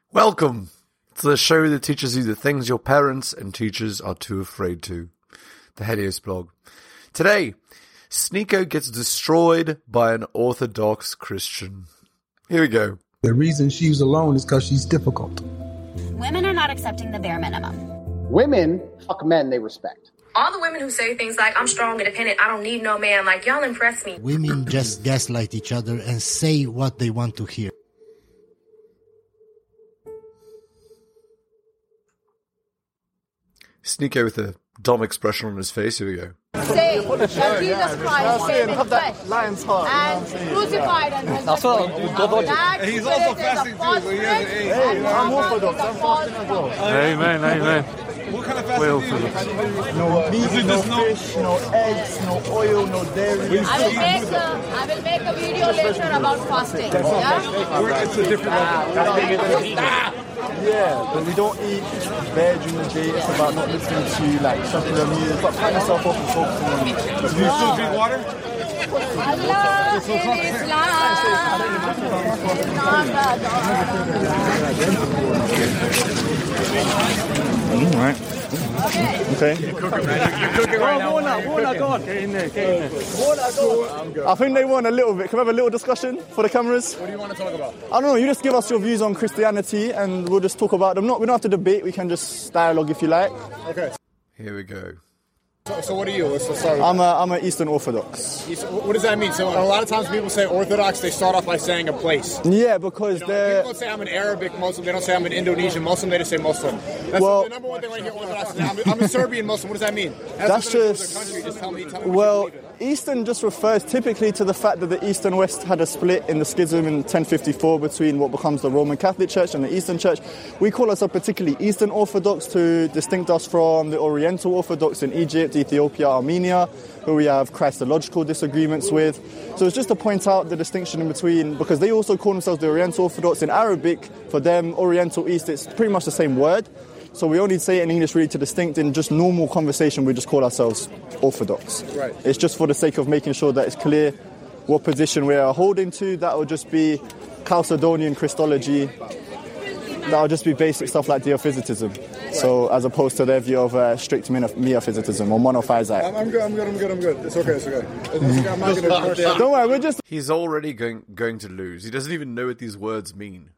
Welcome to the show that teaches you the things your parents and teachers are too afraid to. The Helios blog. Today, Sneeko gets destroyed by an Orthodox Christian. Here we go. The reason she's alone is because she's difficult. Women are not accepting the bare minimum. Women fuck men they respect. All the women who say things like, I'm strong, independent, I don't need no man, like, y'all impress me. Women just gaslight each other and say what they want to hear. Sneeko with a dumb expression on his face. Here we go. Say that Jesus Christ came in flesh and crucified and resurrected. He's also fasting too, but he has an age. I'm Orthodox. I'm fasting as well. Amen. What kind of fasting do you do? No meat, no fish, no eggs, no oil, no dairy. I will make a video later about fasting. Yeah? It's a different Yeah, but we don't eat veg during the day. It's about not listening to like secular music, but find yourself off and focusing on it. Do you still drink water? Allah in Islam. All right. Okay. You're cooking right now. Go on. I think they want a little bit. Can we have a little discussion for the cameras? What do you want to talk about? I don't know. You just give us your views on Christianity, and we'll just talk about them. We don't have to debate. We can just dialogue if you like. Okay. Here we go. So what are you? Let's start with I'm an Eastern Orthodox. What does that mean? So a lot of times people say Orthodox, they start off by saying a place. Yeah, because People don't say I'm an Arabic Muslim. They don't say I'm an Indonesian Muslim. They just say Muslim. That's the number one thing when I hear Orthodox. I'm a Serbian Muslim. What does that mean? That's just country. Just tell me well, Eastern just refers typically to the fact that the East and West had a split in the schism in 1054 between what becomes the Roman Catholic Church and the Eastern Church. We call ourselves particularly Eastern Orthodox to distinct us from the Oriental Orthodox in Egypt, Ethiopia, Armenia, who we have Christological disagreements with. So it's just to point out the distinction in between, because they also call themselves the Oriental Orthodox. In Arabic, for them, Oriental, East, it's pretty much the same word. So we only say it in English really to distinct. In just normal conversation, we just call ourselves Orthodox. Right. It's just for the sake of making sure that it's clear what position we are holding to. That will just be Chalcedonian Christology. That will just be basic stuff like Diophysitism. So as opposed to their view of strict Miaphysitism or monophysite. I'm good. It's okay. I'm not going to... Don't worry, He's already going to lose. He doesn't even know what these words mean.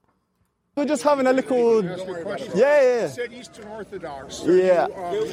We're just having a little... Yeah. You said Eastern Orthodox. Yeah.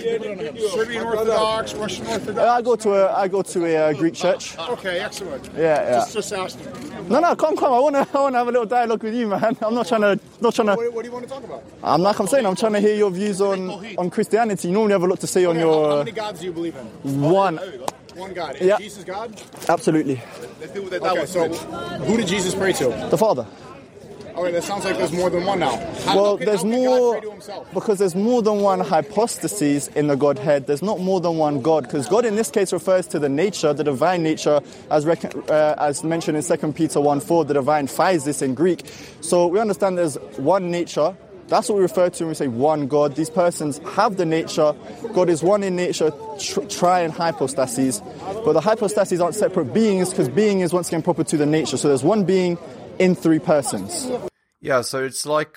Serbian Orthodox, Russian Orthodox. I go to a Greek church. Okay, excellent. Yeah. Just asking. No, come. I wanna have a little dialogue with you, man. I'm not trying to. What do you want to talk about? I'm trying to hear your views on Christianity. You normally have a lot to say on your. How many gods do you believe in? One. One God. Is Yeah. Jesus God? Absolutely. Okay, so who did Jesus pray to? The Father. Okay, that sounds like there's more than one now. There's more because there's more than one hypostases in the Godhead. There's not more than one God, because God in this case refers to the nature, the divine nature, as mentioned in 2 Peter 1:4, the divine physis in Greek. So we understand there's one nature. That's what we refer to when we say one God. These persons have the nature. God is one in nature, tri and hypostases. But the hypostases aren't separate beings, because being is once again proper to the nature. So there's one being in three persons. Yeah, so it's like,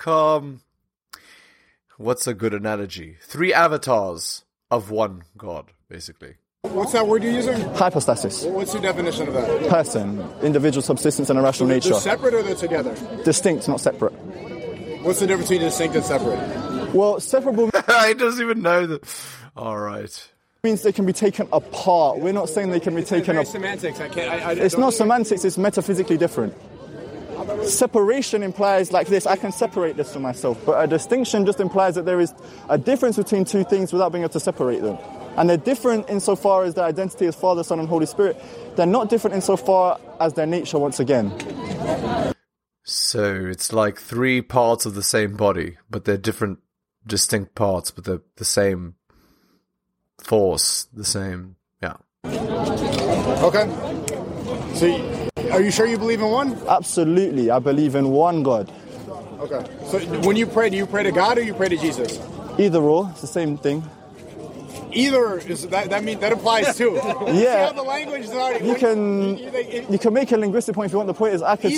what's a good analogy? 3 avatars of one God, basically. What's that word you're using? Hypostasis. What's the definition of that? Person, individual subsistence and a rational nature. They're separate or they're together? Distinct, not separate. What's the difference between distinct and separate? Well, separable He doesn't even know that. All right. Means they can be taken apart. We're not saying they can be taken apart. Semantics. It's not semantics, it's metaphysically different. Separation implies like this, I can separate this from myself, but a distinction just implies that there is a difference between two things without being able to separate them. And they're different insofar as their identity as Father, Son and Holy Spirit. They're not different insofar as their nature once again. So it's like 3 parts of the same body, but they're different, distinct parts, but they're the same force, the same, yeah. Okay. So are you sure you believe in one? Absolutely, I believe in one God. Okay. So when you pray, do you pray to God or you pray to Jesus? Either or, it's the same thing. either is that applies too. Yeah. See how the language is already. You can make a linguistic point if you want. The point is, I could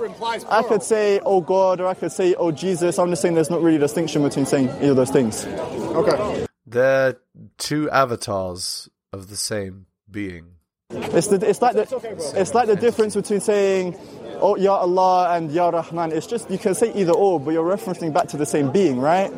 say, oh God, or I could say, oh Jesus. I'm just saying there's not really a distinction between saying either of those things. Okay. They're two avatars of the same being. It's like the difference between saying, oh Ya Allah and Ya Rahman. It's just, you can say either or, but you're referencing back to the same being, right?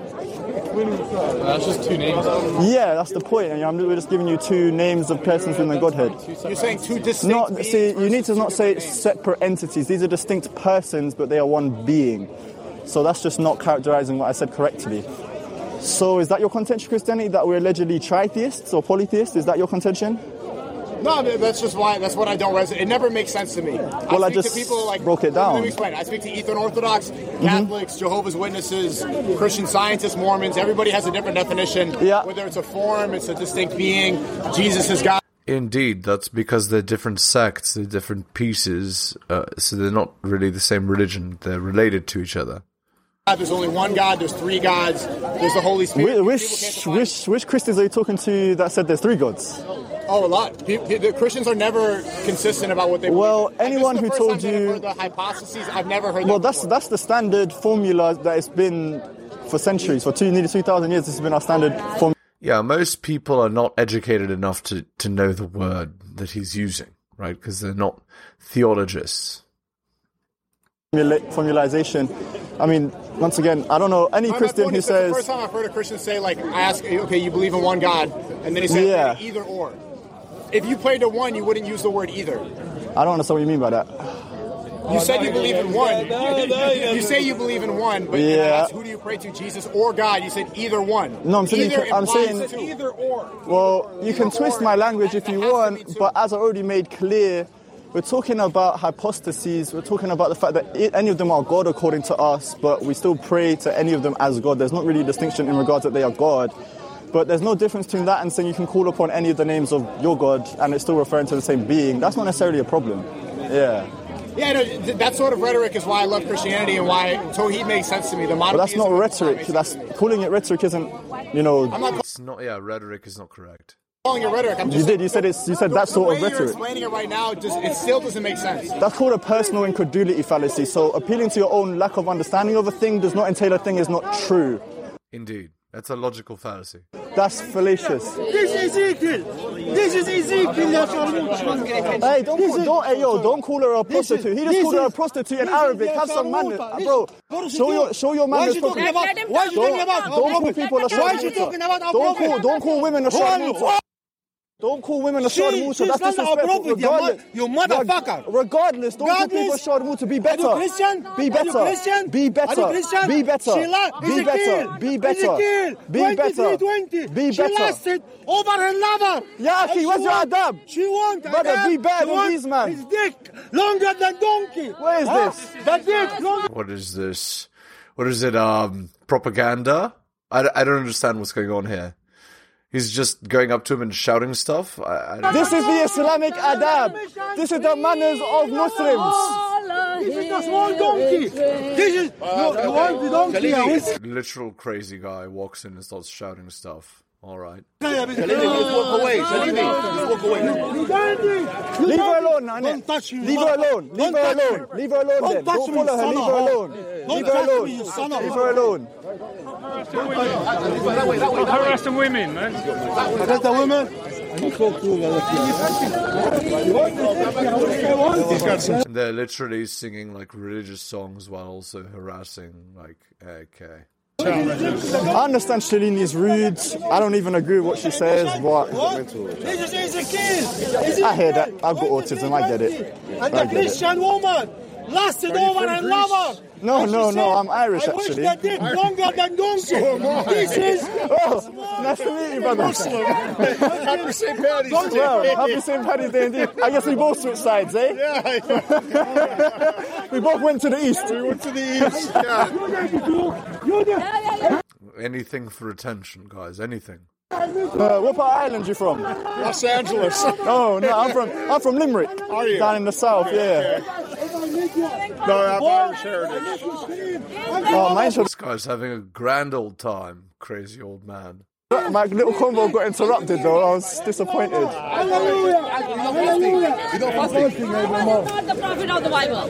That's just two names. Yeah, that's the point. And we're just giving you two names of persons in the Godhead. You're saying two distinct beings. See, you need to not say separate entities. These are distinct persons, but they are one being. So that's just not characterizing what I said correctly. So is that your contention, Christianity, that we're allegedly tritheists or polytheists? Is that your contention? No, that's just why. That's what I don't resonate. It never makes sense to me. Well, I just broke it down. Let me explain. I speak to Eastern Orthodox, Catholics, Jehovah's Witnesses, Christian Scientists, Mormons. Everybody has a different definition. Yeah. Whether it's a form, it's a distinct being. Jesus is God. Indeed, that's because they're different sects, they're different pieces, so they're not really the same religion. They're related to each other. There's only one God. There's three gods. There's the Holy Spirit. Which Christians are you talking to that said there's three gods? Oh, a lot. The Christians are never consistent about what they believe. Well, anyone who told you... I've heard the hypotheses, I've never heard Well, that's the standard formula that it's been for centuries. For nearly 2,000 years, this has been our standard formula. Yeah, most people are not educated enough to know the word that he's using, right? Because they're not theologists. Formalization. I mean, once again, I don't know any Christian who says... The first time I've heard a Christian say, like, I ask, okay, you believe in one God, and then he said either or. If you played to one, you wouldn't use the word either. I don't understand what you mean by that. You said you believe in one. You say you believe in one, but you ask, who do you pray to, Jesus or God? You said either one. No, I'm saying either or. Well, you can twist my language if you want, but as I already made clear, we're talking about hypostases. We're talking about the fact that any of them are God according to us, but we still pray to any of them as God. There's not really a distinction in regards that they are God. But there's no difference between that and saying you can call upon any of the names of your God and it's still referring to the same being. That's not necessarily a problem. Yeah. Yeah, no, that sort of rhetoric is why I love Christianity and why Tawhid makes sense to me. But that's not rhetoric. Calling it rhetoric isn't, It's not. Yeah, rhetoric is not correct. Calling it rhetoric. You said that sort of rhetoric. You're explaining it right now, it still doesn't make sense. That's called a personal incredulity fallacy. So appealing to your own lack of understanding of a thing does not entail a thing is not true. Indeed. That's a logical fallacy. That's fallacious. This is Ezekiel. Hey, don't call her a prostitute. He just called her a prostitute in Arabic. Have some manners, bro. Show your manners. Don't call people a sharmuta. Don't call women a sharmuta. Don't call women a sharmuta. That's disrespectful. You motherfucker. Regardless, don't call people a sharmuta. Be better. Are you Christian? Be better. Be better. Be better. Be better. Be better. Be better. Be better. She lasted over her lover. Yaki, where's your adab? She wants brother, be better than these man. His dick longer than donkey. What is this? The dick longer. What is this? What is it? Propaganda? I don't understand what's going on here. He's just going up to him and shouting stuff. This is the Islamic adab. This is the manners of Muslims. This is the small donkey. This is you want the donkey. Literal crazy guy walks in and starts shouting stuff. All right. Let's walk away. Let's walk away. Leave her alone, Nana. Don't touch me. Leave her alone. Leave her alone. Leave her alone. Then. Don't follow her. Leave her alone. Leave her alone. Leave her alone. Stop harassing women, man. Harass the women. They're literally singing like religious songs while also harassing. Like, okay. I understand Shalini's rude. I don't even agree with what she says, but I hear that. I've got autism. I get it. And the Christian woman lasted over her lover. No, I'm Irish actually. I wish that dick longer than donkey. This is... Oh, nice to meet you, brother. Happy St. Paddy's Day. Well, happy St. Paddy's Day indeed. I guess we both switched sides, eh? Yeah. We both went to the east. We went to the east, yeah. Anything for attention, guys. Anything. What part of Ireland you from? Los Angeles. Oh, no, I'm from Limerick. Are you? Down in the south, yeah. No, I have Irish heritage. Oh, This guy's having a grand old time. Crazy old man. My little convo got interrupted though. I was disappointed. Hallelujah. Not the prophet of the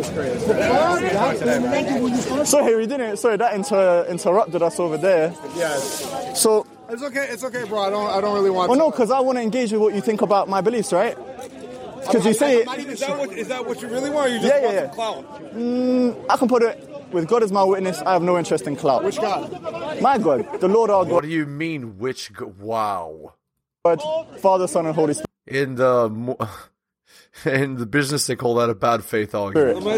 Bible. Sorry, that interrupted us over there. Yes. So it's okay, bro. I don't really want. Well, no, because I want to engage with what you think about my beliefs, right? Because you say it. Is that what you really want? Or you just want some clout? I can put it. With God as my witness, I have no interest in clout. Which God? My God, the Lord our God. What do you mean, which God? Wow. God, Father, Son, and Holy Spirit. In the business, they call that a bad faith argument. I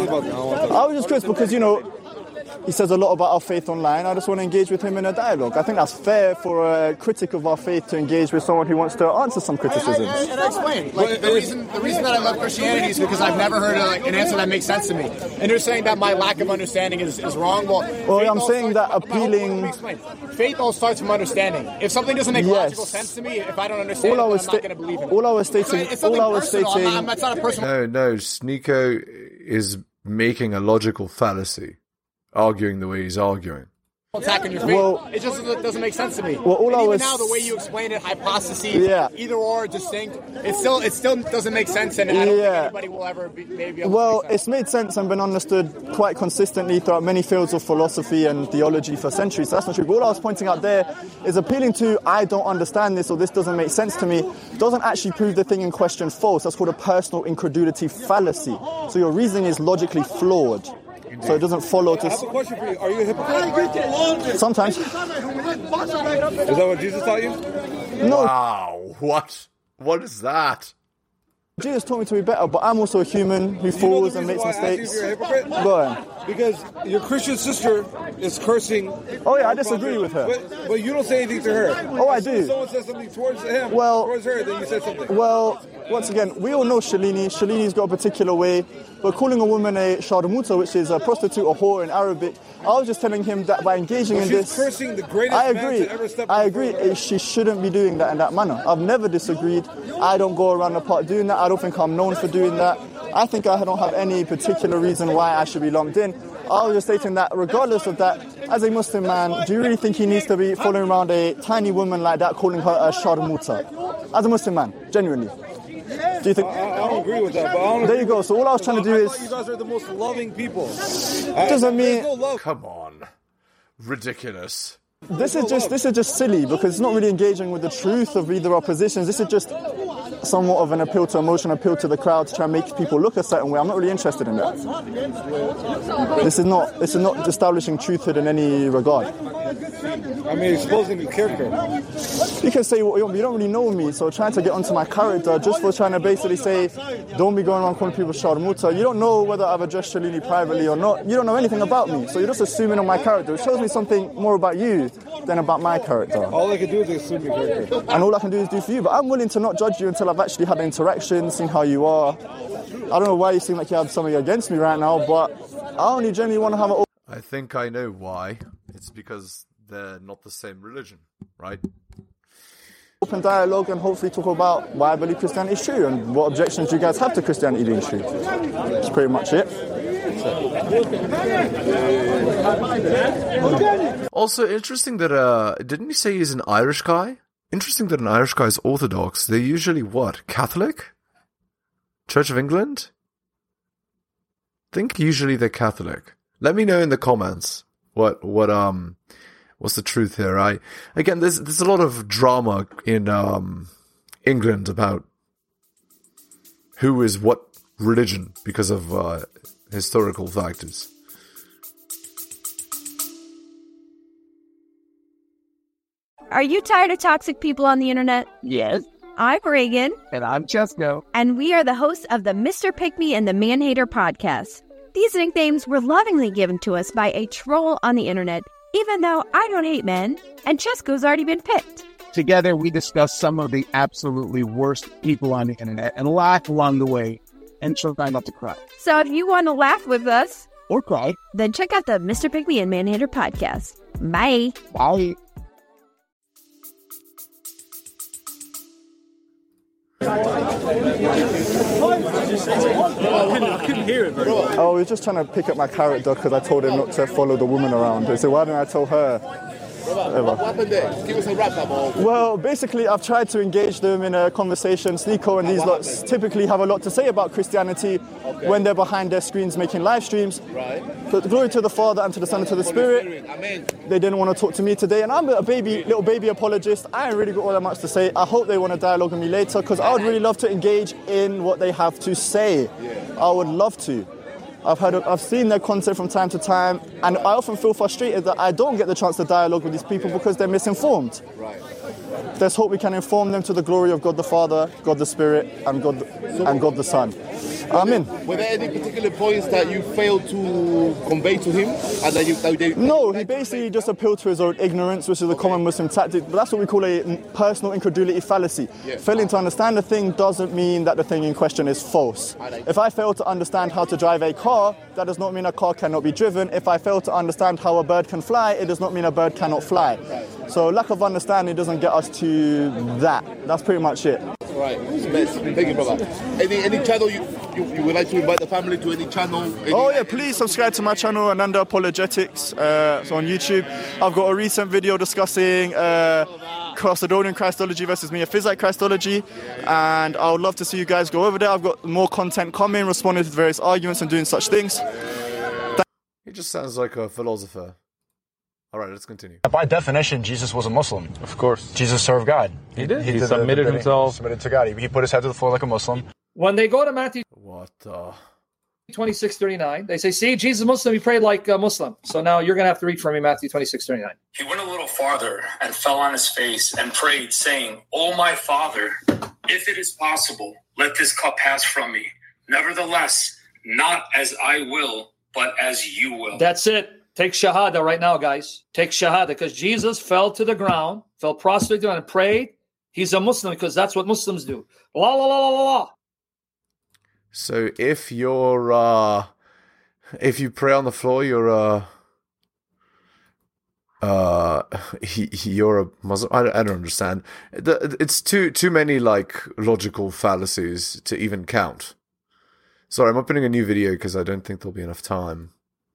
was just curious because, he says a lot about our faith online. I just want to engage with him in a dialogue. I think that's fair for a critic of our faith to engage with someone who wants to answer some criticisms. And I explain. The reason that I love Christianity is because I've never heard an answer that makes sense to me. And you're saying that my lack of understanding is wrong. Well, I'm saying that appealing. Faith all starts from understanding. If something doesn't make logical sense to me, if I don't understand, I'm not going to believe it. All I was stating. It's not a personal. No. Sneeko is making a logical fallacy. Arguing the way he's arguing. Attacking your faith. Well, it just doesn't make sense to me. Well, even now, the way you explain it, hypotheses, either or, distinct, it still doesn't make sense, and I don't think anybody will ever be able to it's made sense and been understood quite consistently throughout many fields of philosophy and theology for centuries. So that's not true. But all I was pointing out there is appealing to I don't understand this or this doesn't make sense to me doesn't actually prove the thing in question false. That's called a personal incredulity fallacy. So your reasoning is logically flawed. So it doesn't follow to... I have a question for you. Are you a hypocrite? Sometimes. Is that what Jesus taught you? No. Wow. What is that? Jesus taught me to be better, but I'm also a human who falls and makes mistakes. You're a hypocrite? Go on. Because your Christian sister is cursing. Oh yeah, I disagree with her. But you don't say anything to her. Oh, I do. If someone says something towards him, towards her, then you say something. Well, once again, we all know Shalini. Shalini's got a particular way. But calling a woman a sharmuta, which is a prostitute or whore in Arabic, I was just telling him that by engaging in this... She's cursing the greatest man to ever step I agree. She shouldn't be doing that in that manner. I've never disagreed. I don't go around the park doing that. I don't think I'm known for doing that. I think I don't have any particular reason why I should be lumped in. I was just stating that regardless of that, as a Muslim man, do you really think he needs to be following around a tiny woman like that, calling her a sharmuta? As a Muslim man, genuinely. Do you think? I don't agree with that, but I don't there you go. So all I was trying to do is... you guys are the most loving people. Doesn't mean... Come on. Ridiculous. This is just silly because it's not really engaging with the truth of either our positions. This is just somewhat of an appeal to emotion, appeal to the crowd to try and make people look a certain way. I'm not really interested in that. This is not establishing truthhood in any regard. I mean, exposing the character. You can say what you want, but you don't really know me, so trying to get onto my character just for trying to basically say, don't be going around calling people sharmuta. You don't know whether I've addressed Shalini privately or not. You don't know anything about me, so you're just assuming on my character. It shows me something more about you than about my character. All I can do is assume your character. And all I can do is do for you, but I'm willing to not judge you until I've actually had an interaction, seen how you are. I don't know why you seem like you have something against me right now, but I only genuinely want to have an... I think I know why. It's because they're not the same religion, right? Open dialogue and hopefully talk about why I believe Christianity is true and what objections you guys have to Christianity being true. That's pretty much it. Also, interesting that, didn't you say he's an Irish guy? Interesting that an Irish guy is Orthodox. They're usually what? Catholic? Church of England? I think usually they're Catholic. Let me know in the comments what's the truth here. Again, there's a lot of drama in England about who is what religion because of historical factors. Are you tired of toxic people on the internet? Yes. I'm Reagan. And I'm Chesco. And we are the hosts of the Mr. Pick Me and the Man Hater podcast. These nicknames were lovingly given to us by a troll on the internet, even though I don't hate men, and Chesco's already been picked. Together, we discuss some of the absolutely worst people on the internet and laugh along the way and try not to cry. So if you want to laugh with us, or cry, then check out the Mr. Pick Me and Man Hater podcast. Bye. Bye. I couldn't hear it very well. Oh, he was just trying to pick up my character because I told him not to follow the woman around. So why didn't I tell her? What happened there? Give us a wrap up. Well, basically, I've tried to engage them in a conversation. Sneeko and these lots typically have a lot to say about Christianity when they're behind their screens making live streams. Right. But glory to the Father and to the Son and to the Spirit. Amen. They didn't want to talk to me today, and I'm a little baby apologist. I ain't really got all that much to say. I hope they want to dialogue with me later, because I would really love to engage in what they have to say. I would love to. I've seen their content from time to time, and I often feel frustrated that I don't get the chance to dialogue with these people because they're misinformed. Right. Let's hope we can inform them to the glory of God the Father, God the Spirit, and God the Son. Amen. Were there any particular points that you failed to convey to him? And that No, he basically just appealed to his own ignorance, which is a common Muslim tactic. But that's what we call a personal incredulity fallacy. Yeah. Failing to understand the thing doesn't mean that the thing in question is false. If I fail to understand how to drive a car, that does not mean a car cannot be driven. If I fail to understand how a bird can fly, it does not mean a bird cannot fly. So lack of understanding doesn't get us to that. That's pretty much it. Right. Thank you, brother. Any channel you would like to invite the family to? Any channel? Please subscribe to my channel, Ananda Apologetics. So on YouTube, I've got a recent video discussing Chalcedonian Christology versus Miaphysite Christology, and I would love to see you guys go over there. I've got more content coming, responding to various arguments and doing such things. He just sounds like a philosopher. All right, let's continue. By definition, Jesus was a Muslim. Of course. Jesus served God. He did. He submitted himself. Submitted to God. He put his head to the floor like a Muslim. When they go to Matthew 26:39, they say, see, Jesus is Muslim, he prayed like a Muslim. So now you're going to have to read for me Matthew 26:39. He went a little farther and fell on his face and prayed, saying, "O my Father, if it is possible, let this cup pass from me. Nevertheless, not as I will, but as you will." That's it. Take Shahada right now, guys. Take Shahada, because Jesus fell to the ground, fell prostrate and prayed. He's a Muslim because that's what Muslims do. La, la, la, la, la, la. So if you're, if you pray on the floor, you're a Muslim. I don't understand. It's too many like logical fallacies to even count. Sorry, I'm opening a new video because I don't think there'll be enough time.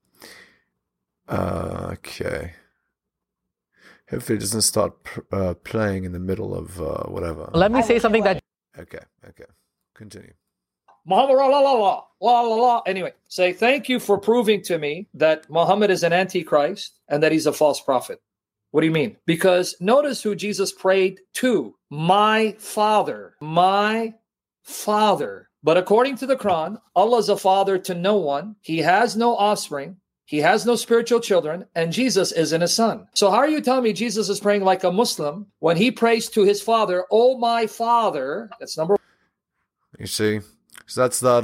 Okay. Hopefully it doesn't start playing in the middle of whatever. Let me say something that... Okay. Continue. Muhammad, la, la, la, la, la, la. Anyway, say, thank you for proving to me that Muhammad is an antichrist and that he's a false prophet. What do you mean? Because notice who Jesus prayed to. My Father. My Father. But according to the Quran, Allah is a father to no one. He has no offspring. He has no spiritual children, and Jesus isn't a son. So how are you telling me Jesus is praying like a Muslim when he prays to his Father, "Oh my Father"? That's number one. You see? So that's that,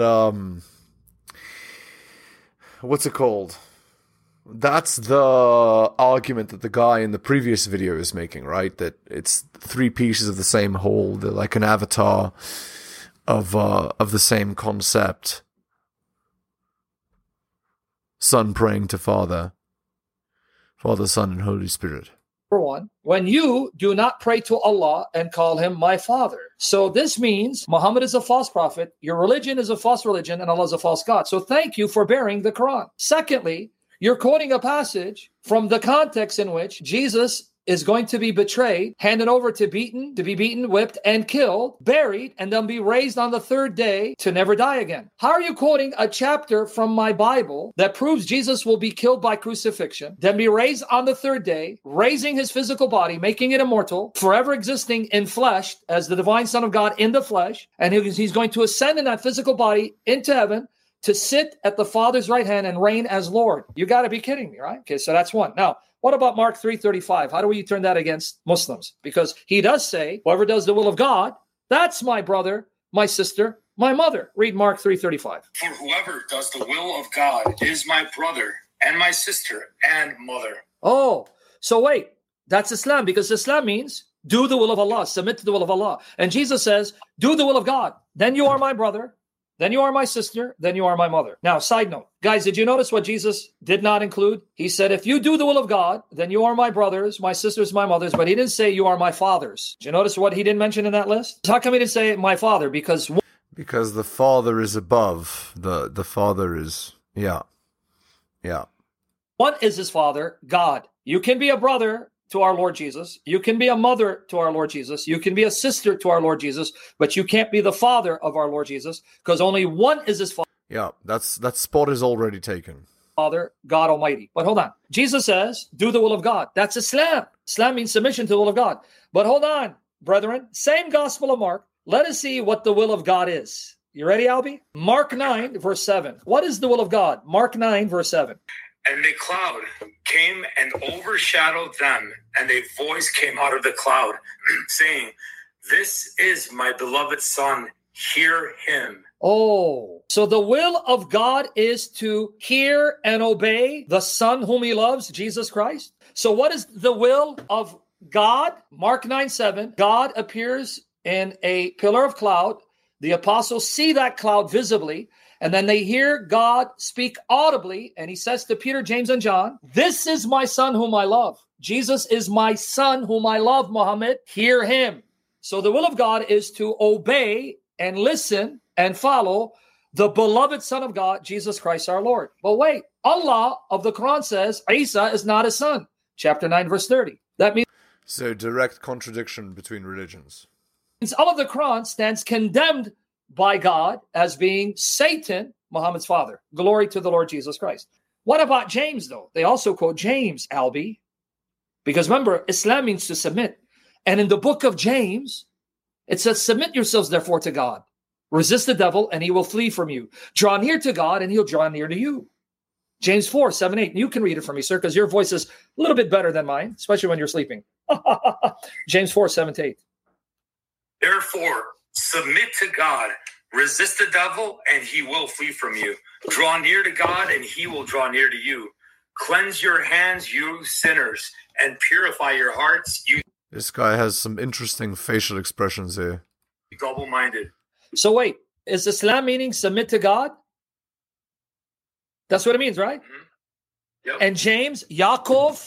what's it called? That's the argument that the guy in the previous video is making, right? That it's three pieces of the same whole. They're like an avatar of the same concept. Son praying to Father, Father, Son, and Holy Spirit. Number one, when you do not pray to Allah and call him my Father. So this means Muhammad is a false prophet, your religion is a false religion, and Allah is a false God. So thank you for bearing the Quran. Secondly, you're quoting a passage from the context in which Jesus is going to be betrayed, handed over to be beaten, whipped, and killed, buried, and then be raised on the third day to never die again. How are you quoting a chapter from my Bible that proves Jesus will be killed by crucifixion, then be raised on the third day, raising his physical body, making it immortal, forever existing in flesh as the divine Son of God in the flesh, and he's going to ascend in that physical body into heaven to sit at the Father's right hand and reign as Lord? You got to be kidding me, right? Okay, so that's one. Now, what about Mark 3:35? How do we turn that against Muslims? Because he does say, whoever does the will of God, that's my brother, my sister, my mother. Read Mark 3:35. For whoever does the will of God is my brother and my sister and mother. Oh, so wait, that's Islam, because Islam means do the will of Allah, submit to the will of Allah. And Jesus says, do the will of God. Then you are my brother. Then you are my sister, then you are my mother. Now, side note. Guys, did you notice what Jesus did not include? He said, if you do the will of God, then you are my brothers, my sisters, my mothers, but he didn't say you are my fathers. Did you notice what he didn't mention in that list? How come he didn't say my father? Because the Father is above. The Father is, yeah. What is his Father? God. You can be a brother to our Lord Jesus. You can be a mother to our Lord Jesus. You can be a sister to our Lord Jesus, but you can't be the father of our Lord Jesus, because only one is his father. Yeah, that spot is already taken. Father, God Almighty. But hold on. Jesus says, do the will of God. That's Islam. Islam means submission to the will of God. But hold on, brethren. Same Gospel of Mark. Let us see what the will of God is. You ready, Albie? Mark 9, verse 7. What is the will of God? Mark 9, verse 7. And the cloud came and overshadowed them, and a voice came out of the cloud, saying, this is my beloved Son, hear him. Oh, so the will of God is to hear and obey the Son whom he loves, Jesus Christ. So what is the will of God? Mark 9:7, God appears in a pillar of cloud. The apostles see that cloud visibly, and then they hear God speak audibly, and he says to Peter, James, and John, this is my Son whom I love. Jesus is my Son whom I love, Muhammad. Hear him. So the will of God is to obey and listen and follow the beloved Son of God, Jesus Christ our Lord. But wait, Allah of the Quran says Isa is not his son. Chapter 9, verse 30. That means so direct contradiction between religions. Allah of the Quran stands condemned by God as being Satan, Muhammad's father. Glory to the Lord Jesus Christ. What about James, though? They also quote James, Albie, because remember, Islam means to submit. And in the book of James, it says, submit yourselves, therefore, to God. Resist the devil, and he will flee from you. Draw near to God, and he'll draw near to you. James 4, 7, 8. You can read it for me, sir, because your voice is a little bit better than mine, especially when you're sleeping. James 4, 7 to 8. Therefore, submit to God. Resist the devil, and he will flee from you. Draw near to God, and he will draw near to you. Cleanse your hands, you sinners, and purify your hearts, you... This guy has some interesting facial expressions here. Double-minded. So wait, is Islam meaning submit to God? That's what it means, right? Mm-hmm. Yep. And James, Yaakov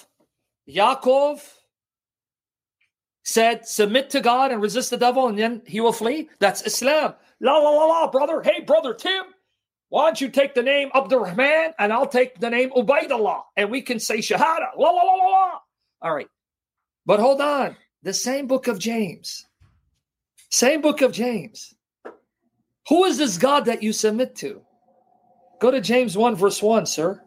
said, submit to God and resist the devil, and then he will flee. That's Islam. La, la, la, la, brother. Hey, brother Tim, why don't you take the name Abdurrahman, and I'll take the name Ubaidullah, and we can say Shahada. La, la, la, la, la. All right. But hold on. The same book of James. Same book of James. Who is this God that you submit to? Go to James 1, verse 1, sir.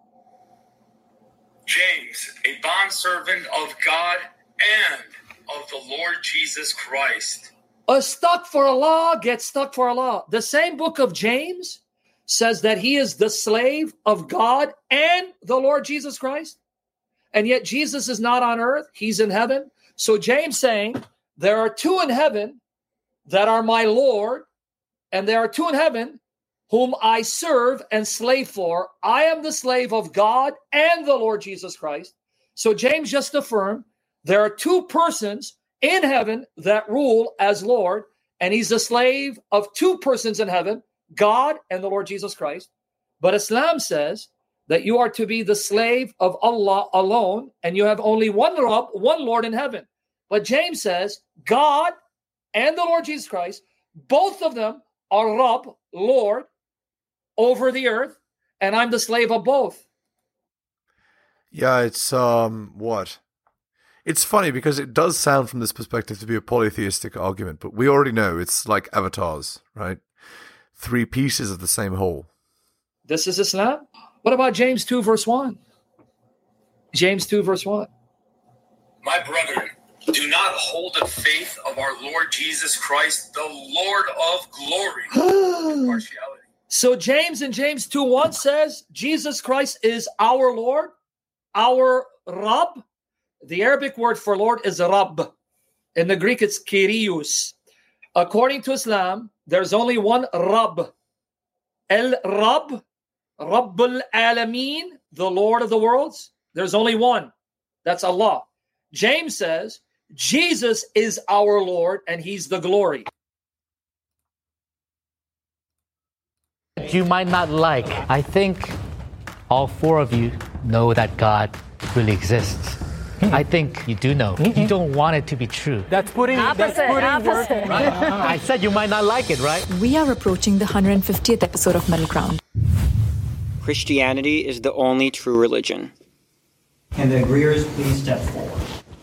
James, a bondservant of God and of the Lord Jesus Christ. A stuck for Allah gets stuck for Allah. The same book of James says that he is the slave of God and the Lord Jesus Christ. And yet Jesus is not on earth. He's in heaven. So James saying, there are two in heaven that are my Lord, and there are two in heaven whom I serve and slave for. I am the slave of God and the Lord Jesus Christ. So James just affirmed there are two persons in heaven that rule as Lord, and he's a slave of two persons in heaven, God and the Lord Jesus Christ. But Islam says that you are to be the slave of Allah alone, and you have only one Rabb, one Lord in heaven. But James says God and the Lord Jesus Christ, both of them are Rabb, Lord, over the earth, and I'm the slave of both. Yeah, it's what? It's funny because it does sound from this perspective to be a polytheistic argument, but we already know it's like avatars, right? Three pieces of the same whole. This is Islam? What about James 2, verse 1? James 2, verse 1. My brethren, do not hold the faith of our Lord Jesus Christ, the Lord of glory. Partiality. So James in James 2:1 says Jesus Christ is our Lord, our Rabb. The Arabic word for Lord is Rabb. In the Greek, it's Kyrios. According to Islam, there's only one Rabb. El-Rabb, Rabbul Alameen, the Lord of the worlds. There's only one. That's Allah. James says, Jesus is our Lord, and he's the glory. You might not like. I think all four of you know that God really exists. I think you do know. You don't want it to be true. That's putting Opposite. Right? I said you might not like it, right? We are approaching the 150th episode of Middle Ground. Christianity is the only true religion. Can the agreeers please step forward?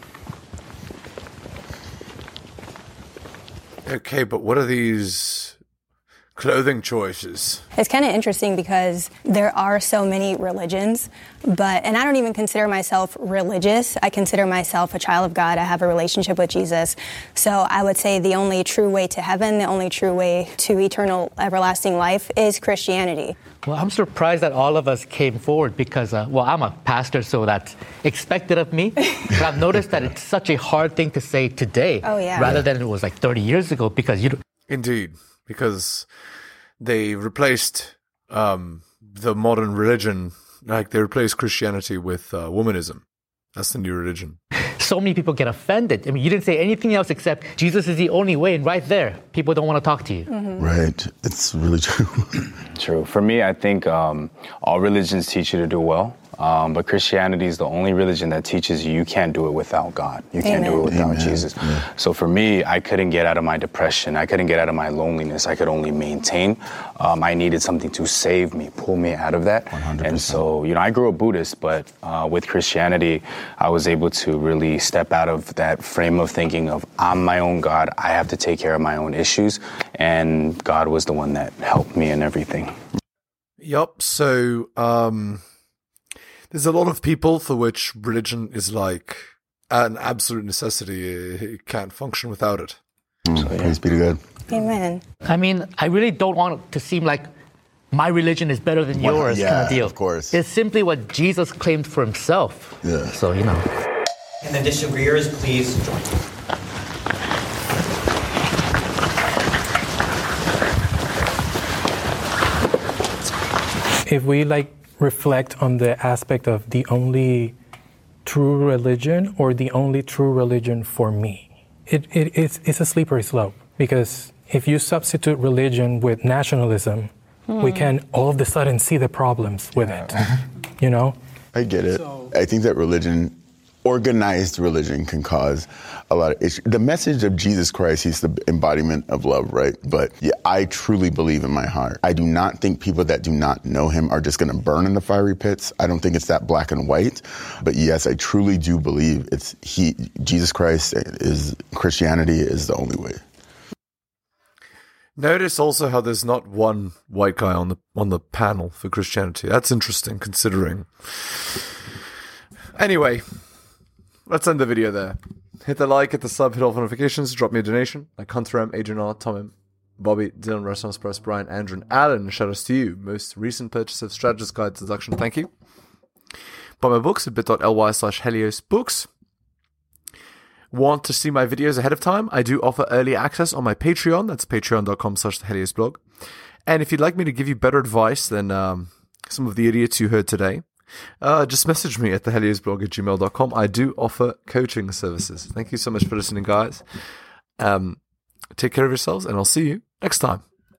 Okay, but what are these clothing choices? It's kind of interesting because there are so many religions, and I don't even consider myself religious. I consider myself a child of God. I have a relationship with Jesus. So I would say the only true way to heaven, the only true way to eternal, everlasting life is Christianity. Well, I'm surprised that all of us came forward because, I'm a pastor, so that's expected of me. But I've noticed that it's such a hard thing to say today rather than it was like 30 years ago because you don't... Indeed, because they replaced the modern religion, like they replaced Christianity with womanism. That's the new religion. So many people get offended. I mean, you didn't say anything else except Jesus is the only way, and right there, people don't want to talk to you. Mm-hmm. Right. It's really true. True. For me, I think all religions teach you to do well. But Christianity is the only religion that teaches you can't do it without God. You can't do it without Jesus. Yeah. So for me, I couldn't get out of my depression. I couldn't get out of my loneliness. I could only maintain. I needed something to save me, pull me out of that. 100%. And so, I grew up Buddhist, but with Christianity, I was able to really step out of that frame of thinking of I'm my own God. I have to take care of my own issues. And God was the one that helped me in everything. Yup. So, there's a lot of people for which religion is like an absolute necessity. You can't function without it. Praise be to God. Amen. I mean, I really don't want it to seem like my religion is better than yours kind of deal. Of course. It's simply what Jesus claimed for himself. Yeah. So, Can the disagreeers please join? If we reflect on the aspect of the only true religion or the only true religion for me, it's a slippery slope, because if you substitute religion with nationalism, we can all of a sudden see the problems with it. I get it. I think that organized religion can cause a lot of issues. The message of Jesus Christ, he's the embodiment of love, right? But I truly believe in my heart. I do not think people that do not know him are just going to burn in the fiery pits. I don't think it's that black and white. But yes, I truly do believe Jesus Christ Christianity is the only way. Notice also how there's not one white guy on the panel for Christianity. That's interesting considering. Anyway, let's end the video there. Hit the like, hit the sub, hit all notifications, drop me a donation. Like Hunter M, Adrian R, Tom M, Bobby, Dylan, Restaurants Press, Brian, Andrew, and Alan. Shout outs to you. Most recent purchase of Strategist Guide to Seduction. Thank you. Buy my books at bit.ly/HeliosBooks. Want to see my videos ahead of time? I do offer early access on my Patreon. That's patreon.com/theheliosblog. And if you'd like me to give you better advice than some of the idiots you heard today, just message me at theheliosblog@gmail.com. I do offer coaching services. Thank you so much for listening, guys. Take care of yourselves, and I'll see you next time.